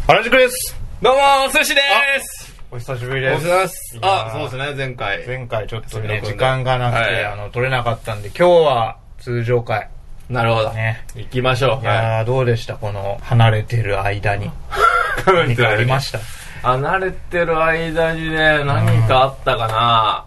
原宿です。 どうもお寿司です。 お久しぶりです。 お久しぶりです。そうですね、前回ちょっとね時間がなくて、撮れなかったんで今日は通常回。 なるほどね、 行きましょう。 いやどうでした、この離れてる間に何かありました？ 離れてる間にね、何かあったかな。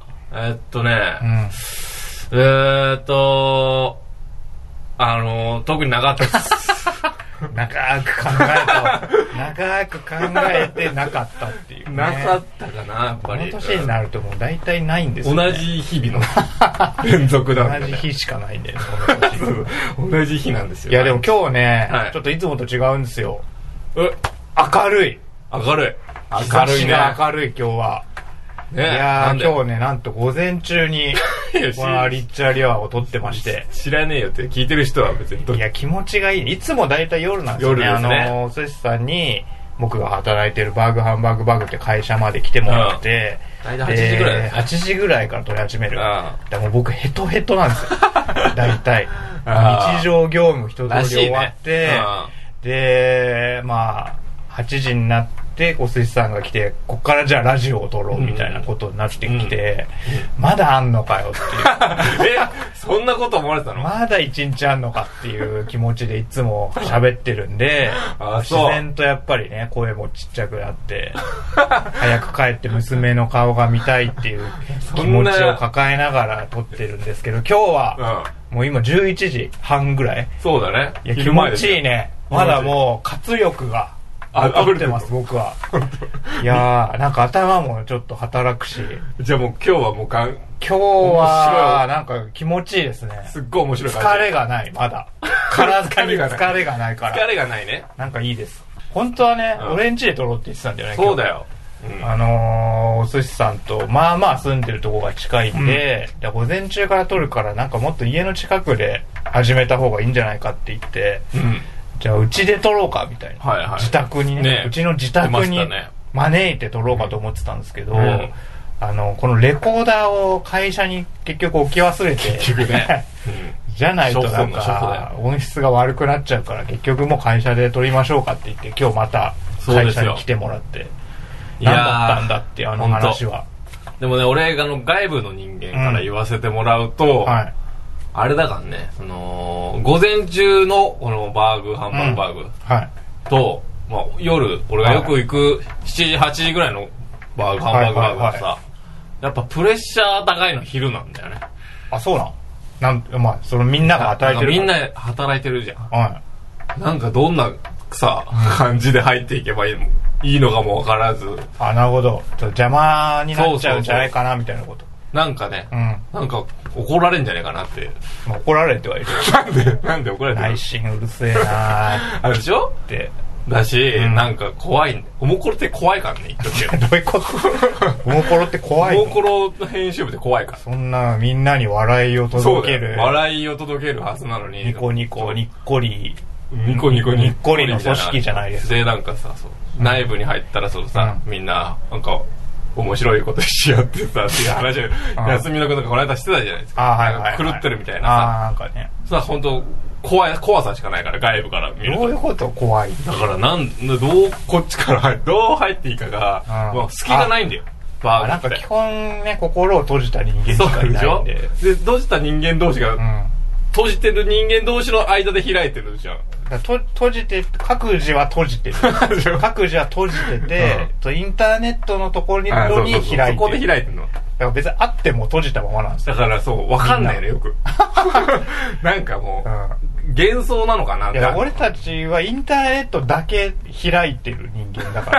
特になかったです長く考えてなかったっていう、ね、 なかったかな。やっぱりこの年になるともう大体ないんですよね。 同じ日々の連続なんで、ね、 同じ日しかないんで、ね、 同じ日なんですよ。 いやでも今日ね、はい、ちょっといつもと違うんですよ。明るいね。日差しが明るい今日は。ね、いや今日ね、なんと午前中にこのリッチャリアを撮ってまして。 知らねえよって聞いてる人は別に。 いや気持ちがいい。いつもだいたい夜なんですよね。 夜ですね。 お寿司さんに僕が働いてるハンバーグって会社まで来てもらって、 大体8時ぐらいですね。 8時ぐらいから撮り始める。でも僕ヘトヘトなんですよ。大体日常業務一通り終わって、でまあ8時になってお寿司さんが来て、こっからじゃあラジオを撮ろうみたいなことになってきて、まだあんのかよっていうそんなこと思われたの？ まだ一日あんのかっていう気持ちでいつも喋ってるんで自然とやっぱりね声もちっちゃくなって早く帰って娘の顔が見たいっていう気持ちを抱えながら撮ってるんですけど、今日はもう今11時半ぐらい。 そうだね。 いや気持ちいいね。まだもう活力が残ってます僕は。いやーなんか頭もちょっと働くし。 じゃあもう今日はもう今日はなんか気持ちいいですね。 すっごい面白い感じ。 疲れがないまだ。体に疲れがないから。 疲れがないね。 なんかいいです。本当はね、俺ん家で撮ろうって言ってたんだよね。 そうだよ。 お寿司さんとまあまあ住んでるとこが近いんで、午前中から撮るからなんかもっと家の近くで始めた方がいいんじゃないかって言って。じゃあうちで撮ろうかみたいな、自宅に ねうちの自宅に招いて撮ろうかと思ってたんですけど、このレコーダーを会社に結局置き忘れてじゃないとなんか音質が悪くなっちゃうから、結局もう会社で撮りましょうかって言って今日また会社に来てもらって、何だったんだって話は。 でもね、俺外部の人間から言わせてもらうと、あれだからね、午前中のこのハンバーグと、まあ、夜俺がよく行く7時8時ぐらいのハンバーグはさ、やっぱプレッシャー高いの昼なんだよね。 あ、そうなんまあそのみんなが働いてるみんな働いてるじゃん。なんかどんなさ感じで入っていけばいいのかも分からず。 なるほど。邪魔になっちゃうんじゃないかなみたいなこと。 なんかね、なんか怒られんじゃねえかなって。 怒られんって言われる。 なんで怒られるの？ 内心うるせえなあるでしょってだし、なんか怖いんで。おもころって怖いからね、言っとくけど。 どういうこと？おもころって怖いの？ おもころの編集部って怖いから。 そんなみんなに笑いを届ける。 笑いを届けるはずなのに。 ニコニコにっこり。 ニコニコにっこりの組織じゃないですか。 で、なんかさ、内部に入ったらみんな、なんか、面白いことしようってさ、っていう話を、休みのことがこの間してたじゃないですか。狂ってるみたいなさ。 なんかね。 本当怖さしかないから、外部から見ると。 どういうこと怖い？ だからこっちからどう入っていいかが、もう隙がないんだよ。 なんか基本ね、心を閉じた人間しかいないんで。 で、閉じた人間同士が、閉じてる人間同士の間で開いてるじゃん。 閉じて、各自は閉じてる。各自は閉じてて、インターネットのところに開いてる。 そこで開いてるの。 だから別にあっても閉じたままなんですよ。 だからわかんないね、よく。なんかもう、幻想なのかなって。 俺たちはインターネットだけ開いてる人間だから、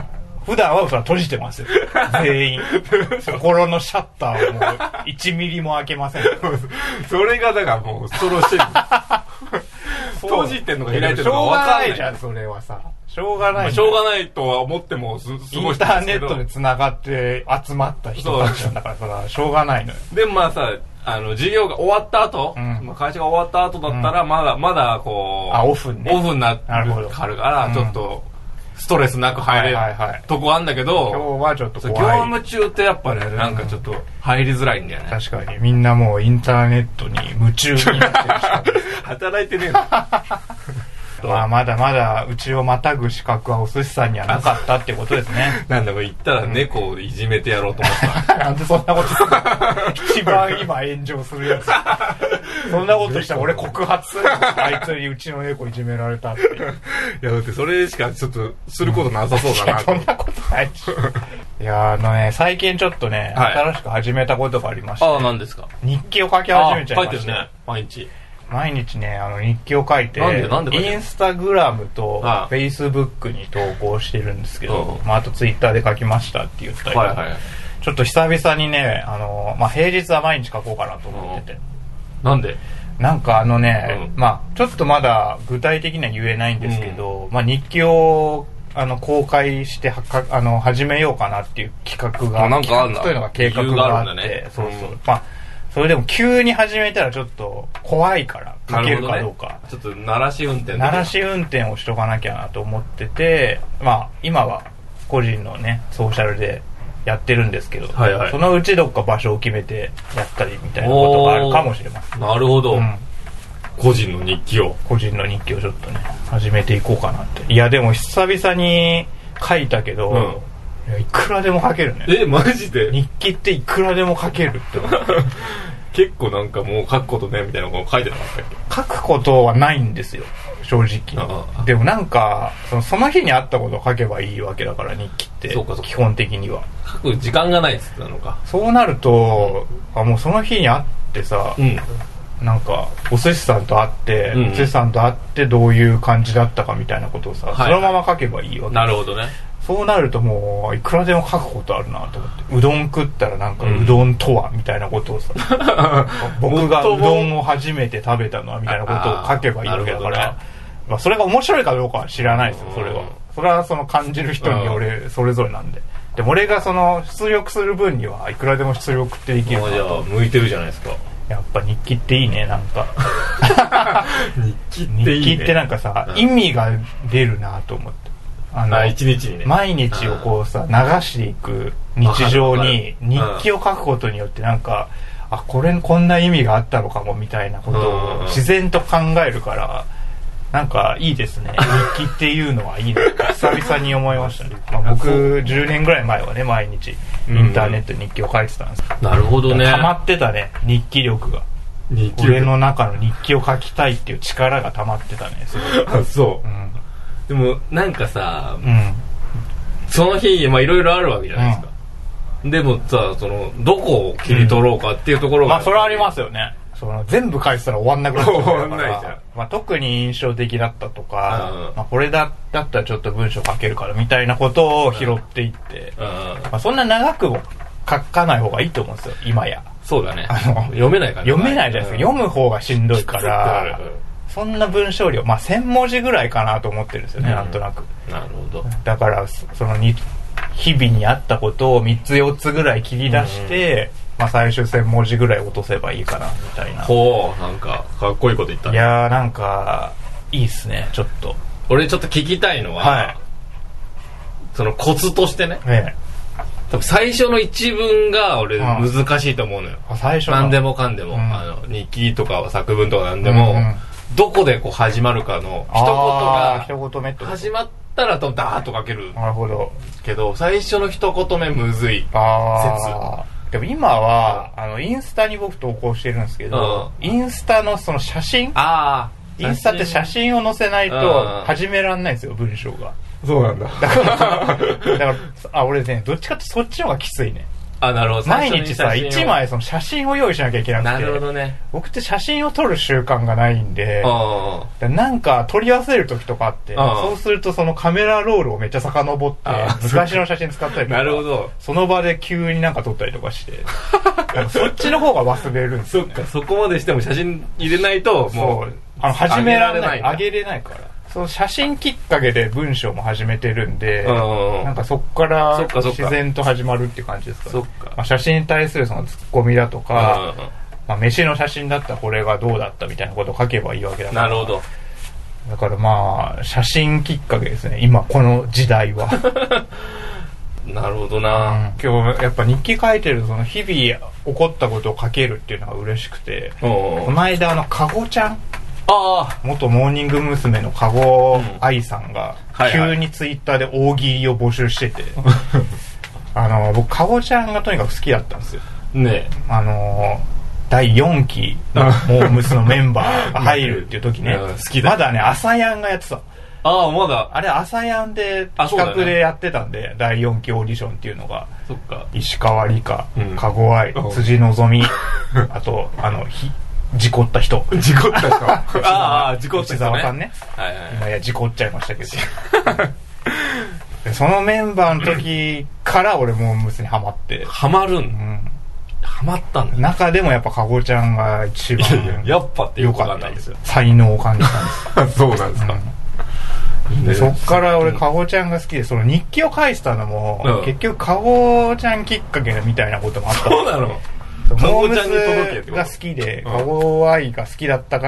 普段はそれは閉じてますよ。全員。心のシャッターをもう1ミリも開けません。 それがだからもう恐ろしい。閉じてんのか開いてるのか分かんない。 しょうがないじゃん、それはさ。しょうがない。 しょうがないとは思ってもインターネットで繋がって集まった人たちなんだから、それはしょうがないのよ。 でもまあさ、授業が終わった後、会社が終わった後だったら、まだこう、 オフになるから、ちょっと、ストレスなく入れるとこあんだけど、 今日はちょっと怖い。 業務中ってやっぱね、なんかちょっと入りづらいんだよね。 確かに。みんなもうインターネットに夢中になってる人。 働いてねえの。 と。 まだまだうちをまたぐ資格はお寿司さんにはなかったってことですね。 なんだか言ったら猫をいじめてやろうと思った。 なんでそんなことするの？一番今炎上するやつ。そんなことしたら俺告発するの？あいつにうちの猫いじめられたって。いや、だってそれしかちょっとすることなさそうだなと。 そんなことないし。いや最近ちょっとね、新しく始めたことがありまして。 何ですか？ 日記を書き始めちゃいました。 書いてるね、 毎日ね、日記を書いて、 なんでインスタグラムとフェイスブックに投稿してるんですけど、あとツイッターで書きましたって言ったりとか、ちょっと久々にね、平日は毎日書こうかなと思ってて。 なんで？ なんかちょっとまだ具体的には言えないんですけど、日記を公開して始めようかなっていう企画が、 なんかあるんだ。 というのが計画があって、そう。それでも急に始めたらちょっと怖いから書けるかどうか、 ちょっと鳴らし運転をしとかなきゃなと思ってて、今は個人のねソーシャルでやってるんですけど、そのうちどっか場所を決めてやったりみたいなことがあるかもしれません。 なるほど、個人の日記をちょっとね始めていこうかなって。いやでも久々に書いたけど、いくらでも書けるね。 マジで？ 日記っていくらでも書けるって結構なんかもう書くことねみたいなの書いてなかったっけ？ 書くことはないんですよ正直。でもなんかその日にあったことを書けばいいわけだから日記って基本的には書く時間がないっつったのか。 そうなると、もうその日に会ってさ、なんかお寿司さんと会って、お寿司さんと会ってどういう感じだったかみたいなことをさ、そのまま書けばいいわけ。 なるほどね。 そうなるともういくらでも書くことあるなと思って、うどん食ったらなんかうどんとはみたいなことをさ、僕がうどんを初めて食べたのはみたいなことを書けばいいわけだから、それが面白いかどうかは知らないですよ。それはその感じる人にそれぞれなんで。でも俺が出力する分にはいくらでも出力ってできるなと。 じゃあ向いてるじゃないですか。 やっぱ日記っていいね。なんか日記ってなんかさ、意味が出るなと思って。 一日にね、 毎日をこうさ流していく日常に日記を書くことによってなんか、こんな意味があったのかもみたいなことを自然と考えるから、なんかいいですね。日記っていうのはいいね。久々に思いましたね。僕10年ぐらい前はね、毎日インターネットに日記を書いてたんです。 なるほどね。 溜まってたね、日記力が。俺の中の日記を書きたいっていう力が溜まってたね。 そう。でもなんかさ、その日いろいろあるわけじゃないですか。でもさ、どこを切り取ろうかっていうところが、 それはありますよね。全部書いてたら終わんなくなっちゃうから。終わんないじゃん。特に印象的だったとか、これだったらちょっと文章書けるからみたいなことを拾っていって、そんな長くも書かない方がいいと思うんですよ、今や。 そうだね。読めないから。 読めないじゃないですか。読む方がしんどいから。そんな文章量、1000文字ぐらいかなと思ってるんですよね、なんとなく。 なるほど。 だから日々にあったことを3つ4つぐらい切り出して、最終1000文字ぐらい落とせばいいかなみたいな。 なんかかっこいいこと言ったね。 いやーなんかいいっすね。ちょっと俺ちょっと聞きたいのは、そのコツとしてね、多分最初の一文が俺難しいと思うのよ。 最初何でもかんでも、日記とか作文とか何でも、どこでこう始まるかの一言目始まったらダーッと書ける。 なるほど。 けど最初の一言目むずい説。 でも今はインスタに僕投稿してるんですけど、インスタのその写真、インスタって写真を載せないと始めらんないんですよ、文章が。 そうなんだ。 だから俺ね、どっちかってそっちの方がきついね。 なるほど。 毎日さ、1枚その写真を用意しなきゃいけなくて。 なるほどね。 僕って写真を撮る習慣がないんで、なんか撮り忘れる時とかあって、そうするとそのカメラロールをめっちゃ遡って、昔の写真使ったりとか、 なるほど。 その場で急になんか撮ったりとかして、そっちの方が忘れるんですよ、ね。 そっか、そこまでしても写真入れないと、もう、 始められない。上げれないから。その写真きっかけで文章も始めてるんで、なんかそっから自然と始まるっていう感じですかね。写真に対するそのツッコミだとか、飯の写真だったらこれがどうだったみたいなことを書けばいいわけだから。 なるほど。 だから写真きっかけですね、今この時代は。 なるほどな、 今日やっぱ日記書いてるその日々起こったことを書けるっていうのが嬉しくて、この間かごちゃん元モーニング娘。の籠愛さんが急にツイッターで大喜利を募集してて、僕籠ちゃんがとにかく好きだったんですよね。 第4期のモームスのメンバーが入るっていう時ね好きだ。 まだね朝やんがやってた。 まだあれ朝やんで企画でやってたんで、第4期オーディションっていうのが。 そっか。 石川理香、籠愛、辻希美、あと事故った人。 事故った人。事故った人、ね。 石沢さんね。今事故っちゃいましたけど。そのメンバーの時から俺もムスにハマって。 ハマるん？ハマったんだ。 中でもやっぱ籠ちゃんが一番やっぱってよかったんですよ。 才能を感じたんです。 そうなんですか。 でそっから俺籠ちゃんが好きで、その日記を書いてたのも、結局籠ちゃんきっかけみたいなこともあった。 そうなの。 モームスが好きで、籠愛が好きだったから、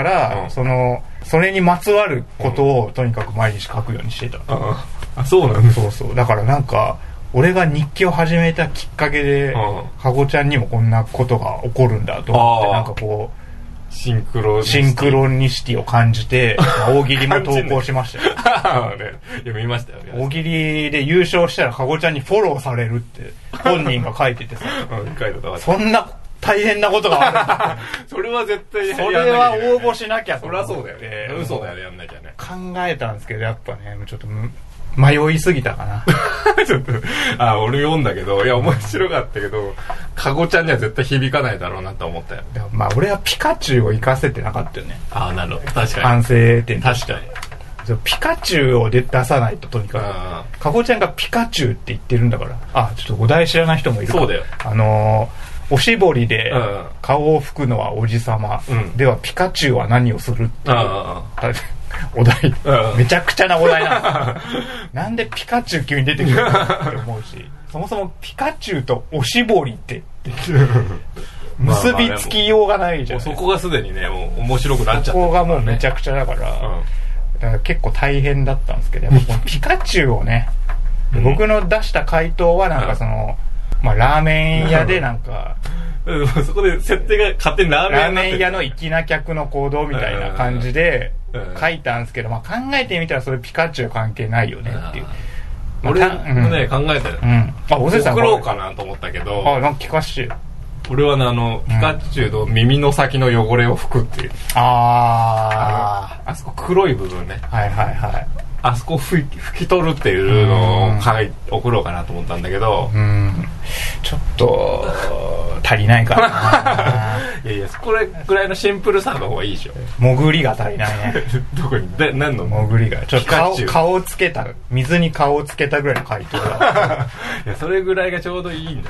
それにまつわることをとにかく毎日書くようにしてた。 そうなんだ。 そうそう。だからなんか俺が日記を始めたきっかけで、籠ちゃんにもこんなことが起こるんだと思って、なんかこうシンクロニシティを感じて、大喜利も投稿しましたよ。 いや見ましたよ。 大喜利で優勝したら籠ちゃんにフォローされるって本人が書いててさ。 書いてた。 そんな大変なことがある。 それは絶対それは応募しなきゃ。 そりゃそうだよね。嘘だよね、やんなきゃね。 考えたんですけど、やっぱね、ちょっと迷いすぎたかな。 ちょっと、俺読んだけど、いや、面白かったけど、籠ちゃんには絶対響かないだろうなと思ったよ。 まあ、俺はピカチュウを活かせてなかったよね。 なるほど。確かに。 反省点。 確かに。 ピカチュウを出さないと、とにかく。籠ちゃんがピカチュウって言ってるんだから。ちょっとお題知らない人もいるか。 そうだよ。 おしぼりで顔を拭くのはおじさま。では、ピカチュウは何をするっていう。お題、めちゃくちゃなお題なんですよ。なんでピカチュウ急に出てくるのって思うし、そもそもピカチュウとおしぼりって結びつきようがないじゃん。 そこがすでにね、もう面白くなっちゃった。 そこがもうめちゃくちゃだから、だから結構大変だったんですけど、やっぱこのピカチュウをね、僕の出した回答はなんかラーメン屋でなんか、 そこで設定が勝手にラーメン屋の粋な客の行動みたいな感じで書いたんですけど、考えてみたらそれピカチュウ関係ないよねっていう。 俺もね、考えたよ。送ろうかなと思ったけど、 なんか聞かしてよ。 俺はね、ピカチュウの耳の先の汚れを拭くっていう。あそこ黒い部分ね。 はいはいはい。 あそこ拭き取るっていうのを送ろうかなと思ったんだけど、 ちょっと足りないからな。 いやこれぐらいのシンプルさの方がいいでしょ。 潜りが足りないね。 どこに何の潜りがちょっと顔をつけた、水に顔をつけたぐらいの回答だ。 いやそれぐらいがちょうどいいんだって。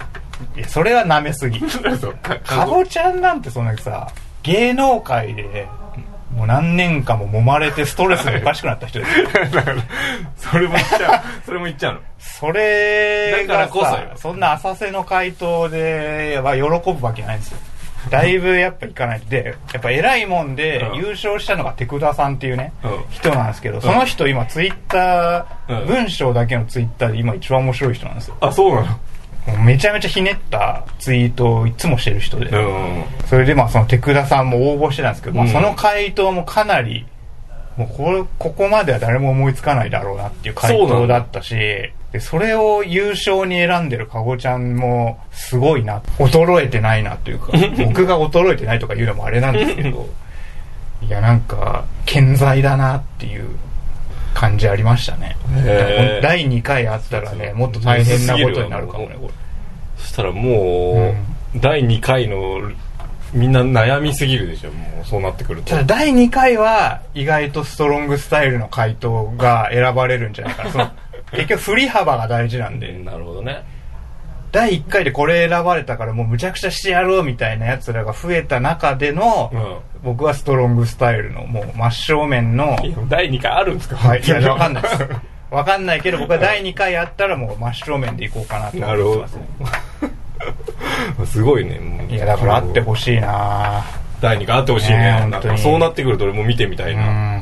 いやそれは舐めすぎ。籠ちゃんなんてそんなさ、芸能界でもう何年間も揉まれてストレスがおかしくなった人ですよ。 それも言っちゃう。それも言っちゃうの。 それがだからこそよ。 そんな浅瀬の回答では喜ぶわけないんですよ。だいぶやっぱいかないと。で、やっぱ偉いもんで優勝したのが手倉さんっていうね、人なんですけど、その人今ツイッター、文章だけのツイッターで今一番面白い人なんですよ。 そうなの？ めちゃめちゃひねったツイートをいつもしてる人で、それでその手倉さんも応募してたんですけど、その回答もかなりもうここまでは誰も思いつかないだろうなっていう回答だったし、でそれを優勝に選んでる籠ちゃんもすごいな、衰えてないなというか僕が衰えてないとか言うのもあれなんですけどいやなんか健在だなっていう感じありましたね。第2回あったらね、もっと大変なことになるかもね。これそしたらもう、第2回のみんな悩みすぎるでしょ、もうそうなってくると。 ただ第2回は意外とストロングスタイルの回答が選ばれるんじゃないかな。結局振り幅が大事なんで。 なるほどね。 第1回でこれ選ばれたからもうむちゃくちゃしてやろうみたいなやつらが増えた中での、僕はストロングスタイルのもう真正面の。 第2回あるんですか？ はい、いやわかんないですわかんないけど、僕は第2回あったらもう真正面でいこうかなと思ってますね。 すごいね。 いやだからあってほしいな。 第2回あってほしいね。なんかそうなってくると俺も見てみたいな。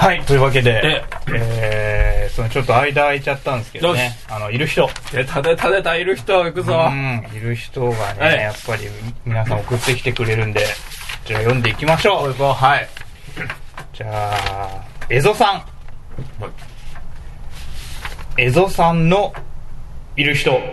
はい、というわけで、そのちょっと間空いちゃったんですけどね、いる人。 出た、いる人行くぞ。 いる人がね、やっぱり皆さん送ってきてくれるんで、じゃあ読んでいきましょう。 はい。 じゃあ、エゾさん。エゾさんのいる人。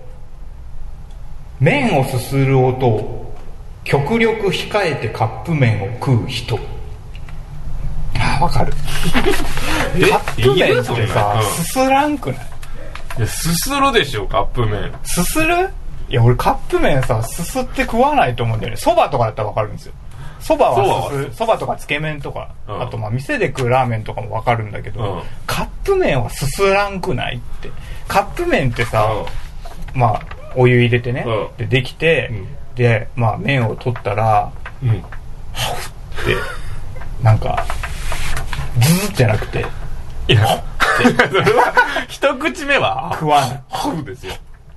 麺をすする音を極力控えてカップ麺を食う人。わかる。カップ麺ってさ、すすらんくない？ いや、すするでしょ、カップ麺。 すする？いや、俺カップ麺さ、すすって食わないと思うんだよね。そばとかだったらわかるんですよ。そばはすする。そばとかつけ麺とか、あとまあ店で食うラーメンとかもわかるんだけど、カップ麺はすすらんくないって。カップ麺ってさ、まあお湯入れてね、でできて、でまあ麺を取ったら、はふってなんかズズじゃなくて、 いや、それは一口目は食わない。 ハフですよ。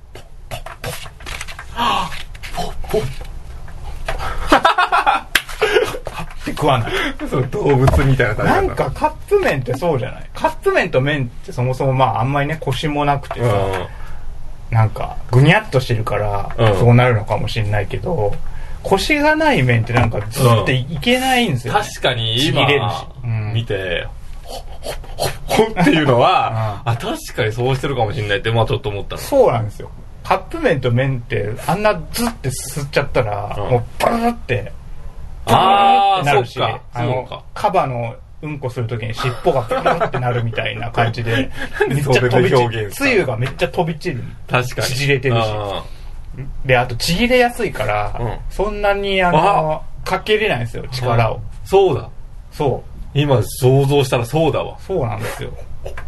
って食わない。 そう動物みたいな感じなんかカップ麺ってそうじゃない？カップ麺と麺ってそもそもまああんまりねコシもなくてさ、なんかぐにゃっとしてるからそうなるのかもしれないけど、コシがない麺ってなんかずっていけないんですよ、ね。 確かに今見てほっていうのは、あ、確かにそうしてるかもしれないってまあちょっと思ったの。 そうなんですよ。カップ麺と麺ってあんなズってすすっちゃったら、もうバーってなるし、カバのうんこするときに尻尾がプルってなるみたいな感じでめっちゃ飛び散る、つゆがめっちゃ飛び散る、 確かに縮れてるし、であとちぎれやすいから、そんなにかけれないんですよ、力を。 そうだ、 そう今想像したらそうだわ。 そうなんですよ。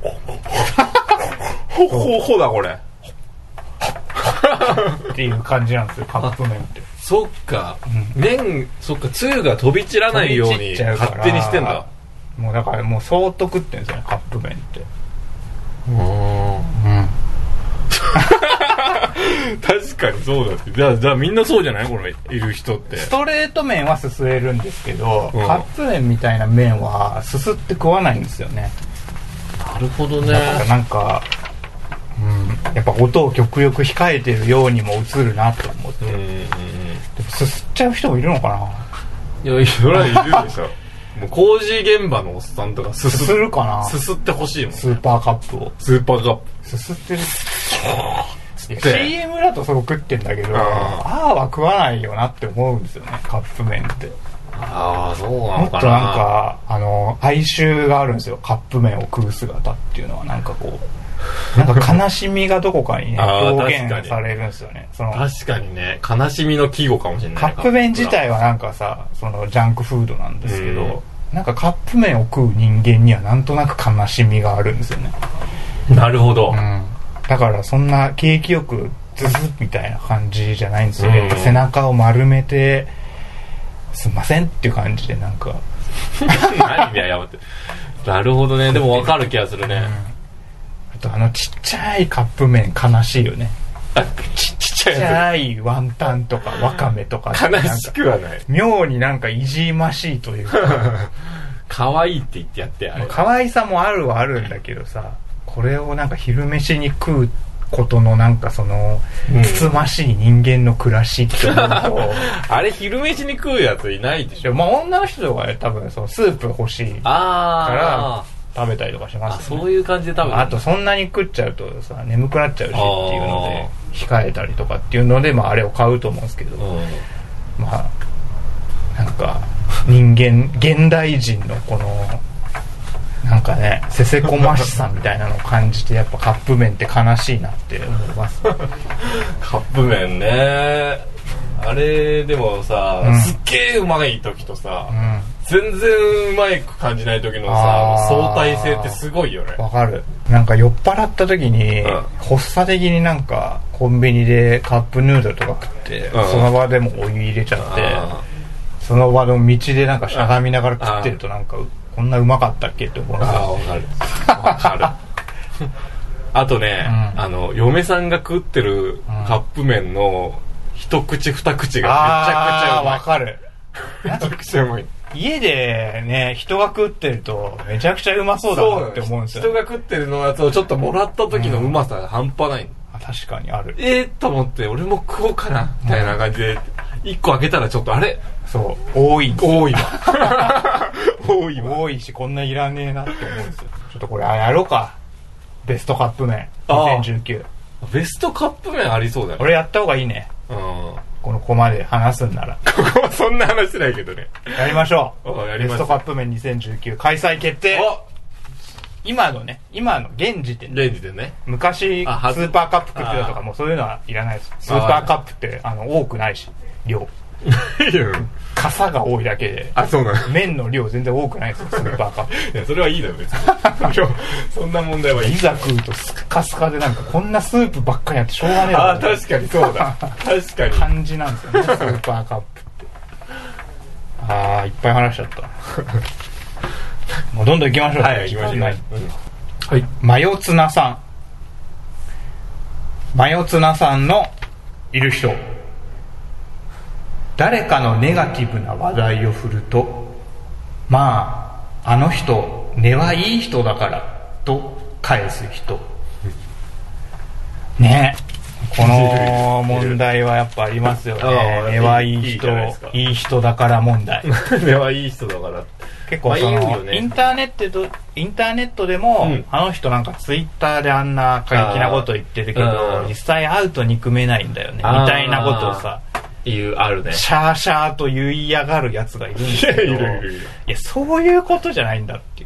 ほだこれっていう感じなんですよ、カップ麺って。 そっか、麺、そっか、つゆが飛び散らないように勝手にしてんだ。 もうだからもう相当食ってんですよね、カップ麺って。 確かにそうだって。じゃあみんなそうじゃない？これいる人って。 ストレート麺はすすれるんですけど、カップ麺みたいな麺はすすって食わないんですよね。 なるほどね。 だからなんか、やっぱ音を極力控えてるようにも映るなと思って。でもすすっちゃう人もいるのかな？ いや、それはいるでしょ。もう工事現場のおっさんとかすするかな？ すすってほしいもん、ね。 スーパーカップを。 スーパーカップ。 すすってる。CM だとそう食ってんだけど、ああは食わないよなって思うんですよね、カップ麺って。 ああ、そうなのかな。 もっとなんか哀愁があるんですよ、カップ麺を食う姿っていうのは。なんかこう、なんか悲しみがどこかにね表現されるんですよね。 確かにね、悲しみの季語かもしれない。 カップ麺自体はなんかさ、ジャンクフードなんですけど、なんかカップ麺を食う人間にはなんとなく悲しみがあるんですよね。 なるほど。 だからそんな景気よくズズみたいな感じじゃないんですよ。やっぱ背中を丸めてすいませんっていう感じで、なんか何で謝って。なるほどね。でも分かる気がするね。 あとちっちゃいカップ麺悲しいよね。ちっちゃいワンタンとかワカメとか悲しくはない。 妙になんかいじましいというか可愛いって言ってやってあれ。 可愛さもあるはあるんだけどさ、これをなんか昼飯に食うことのなんかつつましい人間の暮らしって思うとあれ昼飯に食うやついないでしょ。 まあ女の人とか多分スープ欲しいから食べたりとかしますよね。 そういう感じで食べる。 あとそんなに食っちゃうとさ眠くなっちゃうしっていうので控えたりとかっていうので、まああれを買うと思うんですけど、まあなんか現代人のこのなんかね、せせこましさみたいなのを感じて、やっぱカップ麺って悲しいなって思いますカップ麺ね、あれでもさ、すっげえうまい時とさ、全然うまい感じない時のさ、相対性ってすごいよね。 わかる。なんか酔っ払った時に、発作的になんかコンビニでカップヌードルとか食って、その場でもお湯入れちゃって、その場の道でなんかしゃがみながら食ってるとなんかこんなうまかったっけって思う。 わかるあとね、嫁さんが食ってるカップ麺の一口二口がめちゃくちゃうまい。 わかる。 めちゃくちゃうまい。 家でね、人が食ってるとめちゃくちゃうまそうだなって思うんですよ。 人が食ってるのやつをちょっともらった時のうまさが半端ない。 確かにある。 と思って俺も食おうかなみたいな感じで1個開けたらちょっとあれ、 そう多いわ多いし、こんないらねえなって思うんですよ。ちょっとこれやろうか、ベストカップ麺2019。 ベストカップ麺ありそうだね。 俺やった方がいいね。このコマで話すんなら。 ここはそんな話してないけどね。 やりましょう。 ベストカップ麺2019開催決定。今の現時点でね。昔スーパーカップ食ってたとかもうそういうのはいらないです。スーパーカップって多くないし、量傘が多いだけで。 そうなの。 麺の量全然多くないですよ、スーパーカップ。 いやそれはいいだよ別に。そんな問題はいざ食うとスカスカで、なんかこんなスープばっかりやってしょうがねえだろ。 確かにそうだ。確かに感じなんですよね、スーパーカップって。いっぱい話しちゃったもうどんどん行きましょう。 はい、行きましょう。はい。 マヨツナさんのいる人。誰かのネガティブな話題を振ると、まああの人根はいい人だからと返す人ね。この問題はやっぱありますよね。根はいい人、いい人だから問題。 根はいい人だから結構インターネットでも、あの人なんかツイッターであんな過激なこと言ってるけど、実際会うと憎めないんだよねみたいなことをさ、 あるね。 シャーシャーと言いやがるやつがいるんですけど、いやそういうことじゃないんだっていう。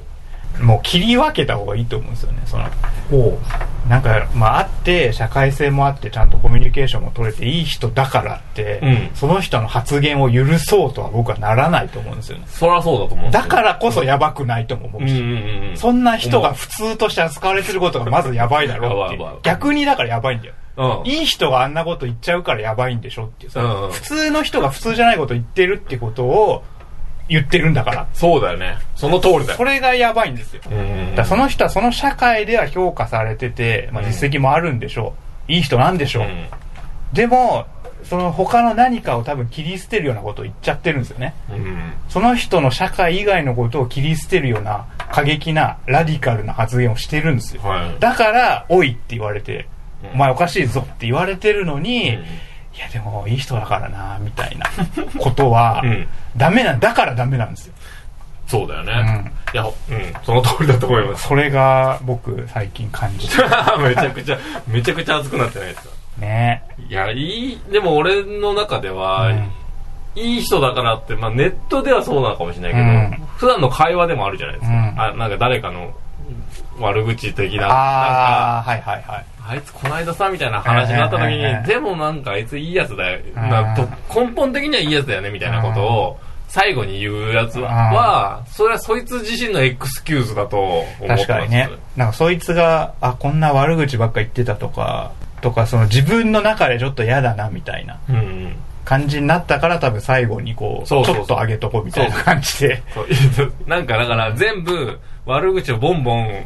もう切り分けた方がいいと思うんですよね。なんか会って社会性もあってちゃんとコミュニケーションも取れていい人だからって、その人の発言を許そうとは僕はならないと思うんですよね。 そりゃそうだと思う。 だからこそやばくないとも思うし、そんな人が普通として扱われてることがまずやばいだろうっていう。逆にだからやばいんだよ。いい人があんなこと言っちゃうからやばいんでしょっていうさ、普通の人が普通じゃないこと言ってるってことを言ってるんだから。 そうだよね。その通りだよ。 それがやばいんですよ。だからその人はその社会では評価されてて、実績もあるんでしょう。いい人なんでしょう。でもその他の何かを多分切り捨てるようなことを言っちゃってるんですよね。その人の社会以外のことを切り捨てるような過激なラディカルな発言をしてるんですよ。だからおいって言われて、お前おかしいぞって言われてるのに、いやでもいい人だからなみたいなことはダメだからダメなんですよ。 そうだよね。いや、その通りだと思います。 それが僕最近感じてめちゃくちゃ熱くなってないですかね。 いやでも俺の中では、いい人だからって、ネットではそうなのかもしれないけど、普段の会話でもあるじゃないですか。なんか誰かの悪口的な、あいつこの間さみたいな話になった時に、でもなんかあいついいやつだよ、根本的にはいいやつだよねみたいなことを最後に言うやつは、それはそいつ自身のエクスキューズだと思ってます。 確かにね。なんかそいつがこんな悪口ばっか言ってたとかその自分の中でちょっと嫌だなみたいな感じになったから、多分最後にちょっと上げとこうみたいな感じで、 なんかだから全部悪口をボンボン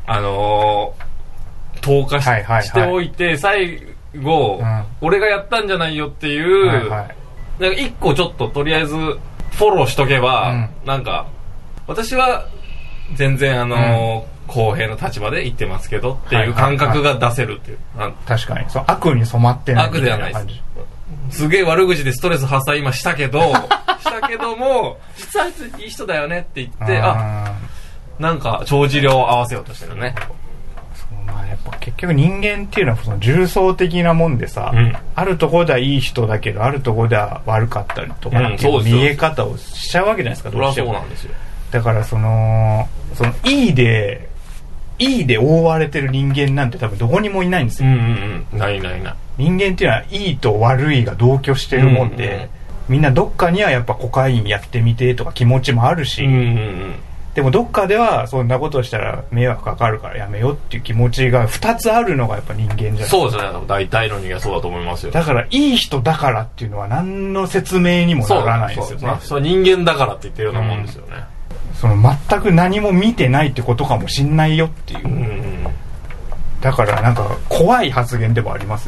投下しておいて、最後俺がやったんじゃないよっていうなんか一個ちょっととりあえずフォローしとけば、なんか私は全然公平の立場で言ってますけどっていう感覚が出せるっていう。 確かに悪に染まってない悪ではないです。すげえ悪口でストレス発散今したけども実はあいついい人だよねって言って、なんか帳尻を合わせようとしてるね。 やっぱ結局人間っていうのはその重層的なもんでさ、あるところではいい人だけどあるところでは悪かったりとかっていう見え方をしちゃうわけじゃないですか。 どうしてもそうなんですよ。 だからそのいいで覆われてる人間なんて多分どこにもいないんですよ。 ない人間っていうのはいいと悪いが同居してるもんで、みんなどっかにはやっぱコカインやってみてとか気持ちもあるし、でもどっかではそんなことをしたら迷惑かかるからやめようっていう気持ちが2つあるのがやっぱ人間じゃないですか。 そうですね。大体の人間はそうだと思いますよ。 だからいい人だからっていうのは何の説明にもならないですよね。 そう人間だからって言ってるようなもんですよね。 全く何も見てないってことかもしんないよっていう。だからなんか怖い発言でもありますね。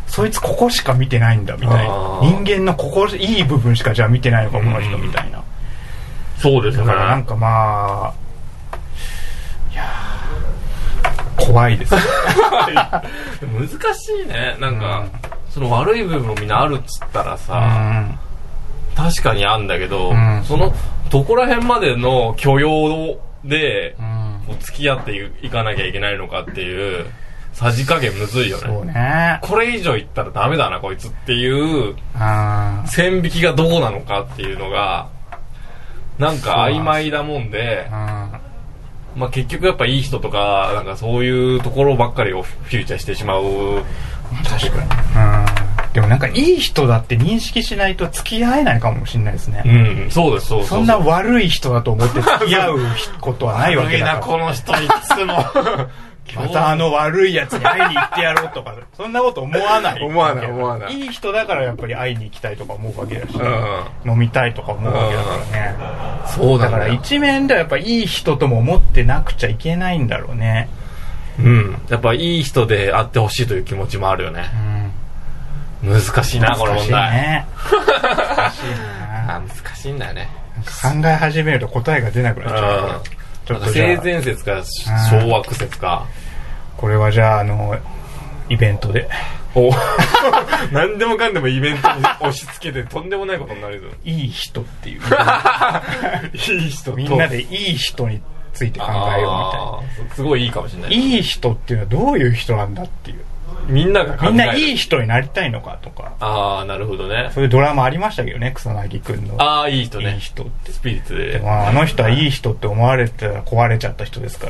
そいつここしか見てないんだみたいな、人間のここいい部分しかじゃあ見てないのかこの人みたいな、 そうですね。 だからなんかまあいや怖いです難しいね。なんか、その悪い部分もみんなあるっつったらさ、確かにあんだけど、そのどこら辺までの許容で、付き合っていかなきゃいけないのかっていうさじ加減むずいよね。 そうね。 これ以上言ったらダメだなこいつっていう線引きがどこなのかっていうのがなんか曖昧だもんで、まあ結局やっぱいい人とかなんかそういうところばっかりをフューチャーしてしまう。 確かに。でもなんかいい人だって認識しないと付き合えないかもしれないですね。 そうです、そうです。 そんな悪い人だと思って付き合うことはないわけだから。 悪いなこの人いつもまたあの悪いやつに会いに行ってやろうとかそんなこと思わない。 思わないいい人だからやっぱり会いに行きたいとか思うわけだし、飲みたいとか思うわけだからね。 そうだから、一面ではやっぱいい人とも思ってなくちゃいけないんだろうね。 やっぱいい人であってほしいという気持ちもあるよね。難しいなこの問題。難しいな。難しいんだよね。 考え始めると答えが出なくなっちゃう。 ちょっと性善説か小悪説か。 これはじゃあイベントで何でもかんでもイベントに押し付けてとんでもないことになるぞ。 いい人っていういい人みんなでいい人について考えようみたいな。 すごいいいかもしれない。 いい人っていうのはどういう人なんだっていう、 みんないい人になりたいのかとか。 なるほどね。 そういうドラマありましたけどね、草薙くんの。 いい人ね。 いい人ってスピリッツで。 でもあの人はいい人って思われて壊れちゃった人ですから。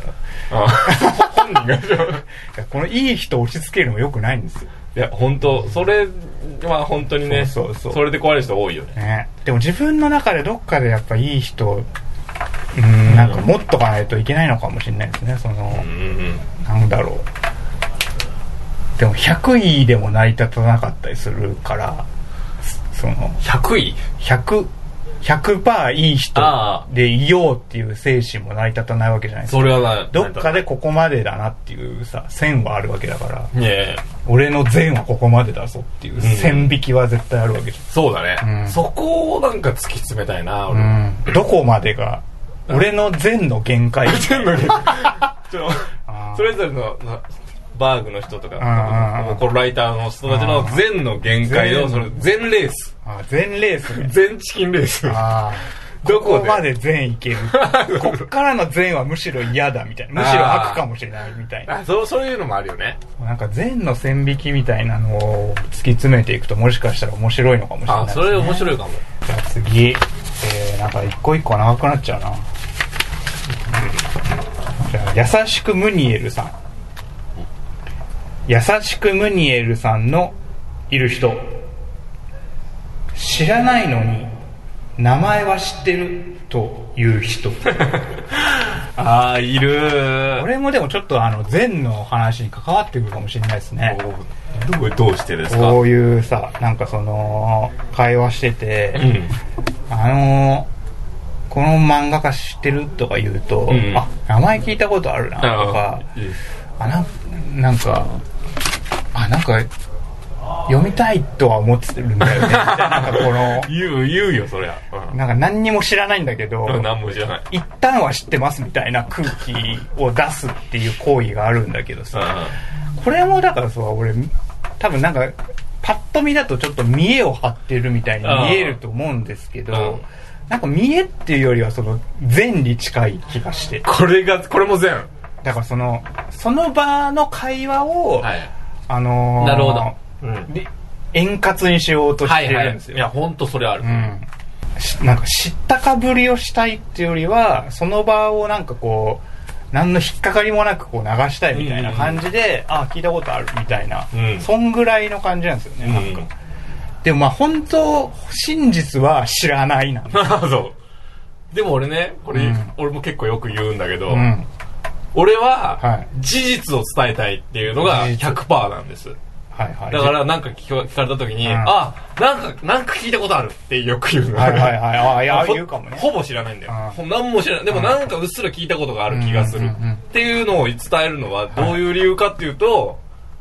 本人がこのいい人を押し付けるのも良くないんですよ。 いや本当それは本当にね。それで壊れる人多いよね。 でも自分の中でどっかでやっぱいい人なんか持っとかないといけないのかもしれないですね。なんだろう。でも100位でも成り立たなかったりするから、 100位 100% いい人でいようっていう精神も成り立たないわけじゃないですか。 それはない。 どっかでここまでだなっていうさ線はあるわけだから、 俺の善はここまでだぞっていう線引きは絶対あるわけじゃん。 そうだね、そこをなんか突き詰めたいな俺、 どこまでが俺の善の限界それぞれのバーグの人とかこのライターの人たちの善の限界の善レース。 善レースね。 善チキンレース。 どこまで善いけるこっからの善はむしろ嫌だみたいな、むしろ悪かもしれないみたいな。 そういうのもあるよね。 なんか善の線引きみたいなのを突き詰めていくともしかしたら面白いのかもしれないですね。 それ面白いかも。 じゃあ次、なんか一個一個長くなっちゃうな。じゃあ優しくムニエルさん。優しくムニエルさんのいる人。知らないのに名前は知ってるという人。 いる。 俺もでもちょっと善の話に関わってくるかもしれないですね。 どうしてですか。 こういうさ、なんか会話してて、この漫画家知ってるとか言うと、名前聞いたことあるなとか、なんか読みたいとは思ってるんだよね。なんか言うよそりゃ。 なんか何にも知らないんだけど、 何も知らない。 一旦は知ってますみたいな空気を出すっていう行為があるんだけどさ、これもだからさ、俺多分なんかパッと見だとちょっと見栄を張ってるみたいに見えると思うんですけど、なんか見栄っていうよりは善に近い気がして。 これも善。 だからその場の会話を、 なるほど。 円滑にしようとしてるんですよ。 いや本当それある。 なんか知ったかぶりをしたいっていうよりは、その場をなんか何の引っかかりもなく流したいみたいな感じで、聞いたことあるみたいな、そんぐらいの感じなんですよね。なんかでも本当真実は知らないなんです。 でも俺ね、俺も結構よく言うんだけど、俺は事実を伝えたいっていうのが 100% なんです。だからなんか聞かれた時に、なんか聞いたことあるってよく言うの。 言うかもね。 ほぼ知らないんだよ。何も知らない。でもなんかうっすら聞いたことがある気がするっていうのを伝えるのはどういう理由かっていうと、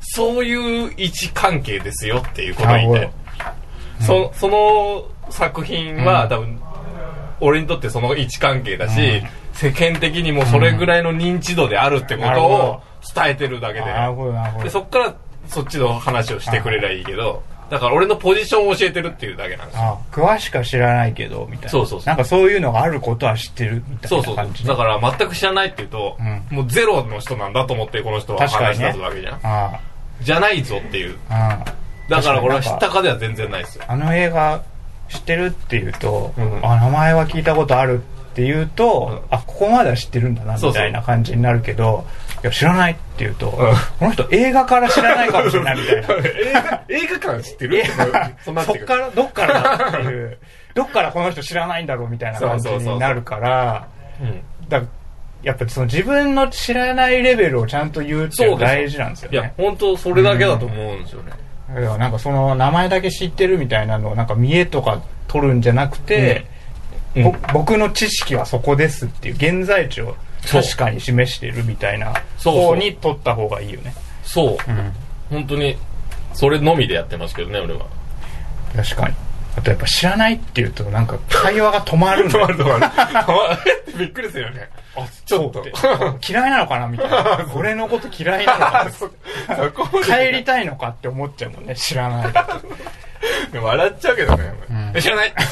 そういう位置関係ですよっていうことを言いたい。その作品は、多分俺にとってその位置関係だし、世間的にもそれぐらいの認知度であるってことを伝えてるだけで、そっからそっちの話をしてくれりゃいいけど、だから俺のポジションを教えてるっていうだけなんですよ。 詳しくは知らないけどみたいな。なんかそういうのがあることは知ってるみたいな感じ。 だから全く知らないっていうと、もうゼロの人なんだと思ってこの人は話し出すわけじゃん。じゃないぞっていう。だからこれは知ったかでは全然ないですよ。 あの映画知ってるっていうと、名前は聞いたことあるっていうと、ここまでは知ってるんだなみたいな感じになるけど、いや知らないっていうと、この人映画から知らないかもしれないみたいな。 映画から知ってる？ そっからどっからだっていうどっからこの人知らないんだろうみたいな感じになるから、やっぱりその自分の知らないレベルをちゃんと言うっていうのが大事なんですよね。 いや本当それだけだと思うんですよね。 なんかその名前だけ知ってるみたいなのをなんか見栄とか取るんじゃなくて、僕の知識はそこですっていう現在地を確かに示してるみたいな方に取った方がいいよね。 そう、本当にそれのみでやってますけどね俺は。 確かに。あとやっぱ知らないっていうとなんか会話が止まるんだよ。 止まるびっくりするよね。ちょっと嫌いなのかなみたいな。俺のこと嫌いなのかな帰りたいのかって思っちゃうもんね、知らないだと。笑っちゃうけどね、知らない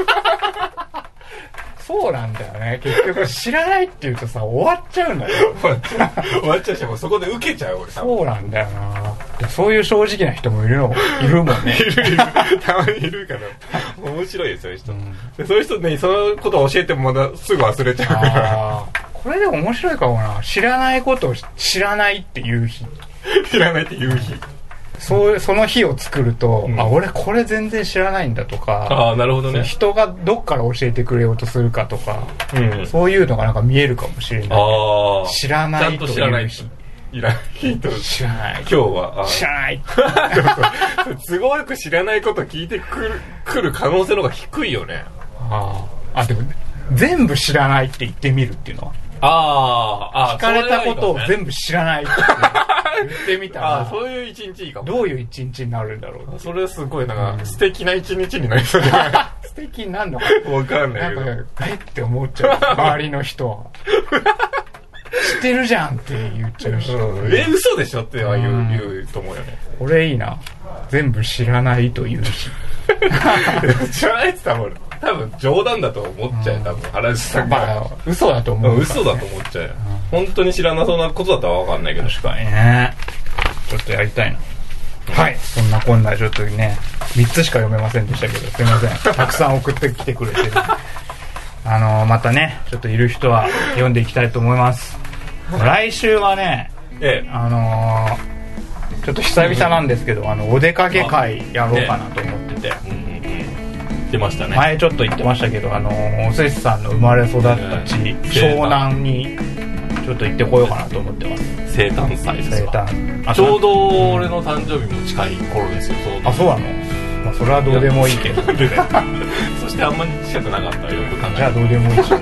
そうなんだよね。結局知らないって言うとさ終わっちゃうんだよ。 終わっちゃうし、もうそこで受けちゃう俺。 そうなんだよな。そういう正直な人もいるもんね。 いるたまにいるから面白いですよ人、そういう人ね、そのことを教えてもまだすぐ忘れちゃうから。 これでも面白いかもな。知らないことを知らないっていう日。 知らないっていう日。 その日を作ると、俺これ全然知らないんだとか、 なるほどね。 人がどっから教えてくれようとするかとか、そういうのがなんか見えるかもしれない。 知らないという日。 知らない日。 知らない。 今日は知らない。 都合よく知らないこと聞いてくる可能性の方が低いよね。 でも全部知らないって言ってみるっていうのは。聞かれたことを全部知らないって言ってみたら、 そういう一日いいかも。 どういう一日になるんだろう。 それはすごいなんか素敵な一日になりそうじゃない？ 素敵になるのか分かんないけど、 なんかって思っちゃう周りの人は。知ってるじゃんって言っちゃうし、 嘘でしょっては言うと思うよね。 これいいな。全部知らないという日。 知らないって多分冗談だと思っちゃう。多分原宿さんが嘘だと思う。 嘘だと思っちゃうよ。本当に知らなそうなことだったら分かんないけど。 確かにね。ちょっとやりたいな。はい。そんなこんなちょっとね、3つしか読めませんでしたけど、すいません。たくさん送ってきてくれてる。またね、ちょっといる人は読んでいきたいと思います。来週はね、ちょっと久々なんですけど、お出かけ会やろうかなと思ってて。 出ましたね。 前ちょっと言ってましたけど、お寿司さんの生まれ育った地、湘南にちょっと行ってこようかなと思ってます。 生誕祭ですわ。ちょうど俺の誕生日も近い頃ですよ。 そうなの？それはどうでもいいけど。 そしてあんまり近くなかったらよく考え。 じゃあどうでもいいし。でも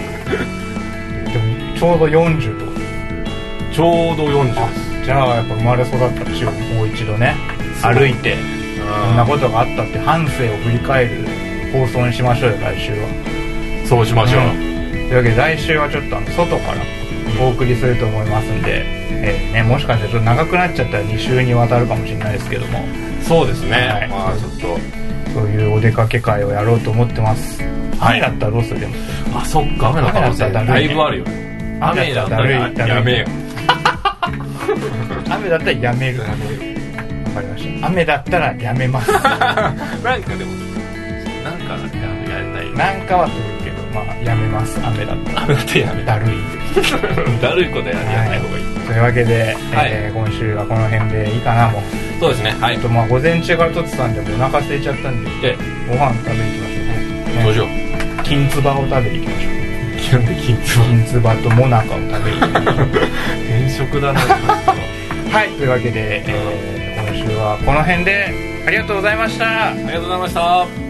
ちょうど40とか。 ちょうど40。 じゃあやっぱ生まれ育った地をもう一度ね、歩いてこんなことがあったって半生を振り返る放送にしましょうよ、来週は。 そうしましょう。 というわけで来週はちょっと外からお送りすると思いますんで、もしかしてちょっと長くなっちゃったら2週にわたるかもしれないですけども。 そうですね、まあちょっとそういうお出かけ会をやろうと思ってます。雨だったらどうする？でもそっか、雨の可能性だいぶあるよ。雨だったらやめよう。 雨だったらやめる。わかりました。雨だったらやめます。 なんかでもなんかやりたい。 なんかは取るけど、やめます。雨だったら。 雨だってやめ。 だるい。 だるいことやらない方がいい。 というわけで、今週はこの辺でいいかな、もう。 そうですね。はい。 午前中から撮ってたんでお腹空いちゃったんで、ご飯食べに行きましょう。 どうしよう。金つばを食べに行きましょう。 なんで金つばとモナカを食べに行きましょう。 転職だな。 はい、というわけで、今週はこの辺でありがとうございました。 ありがとうございました。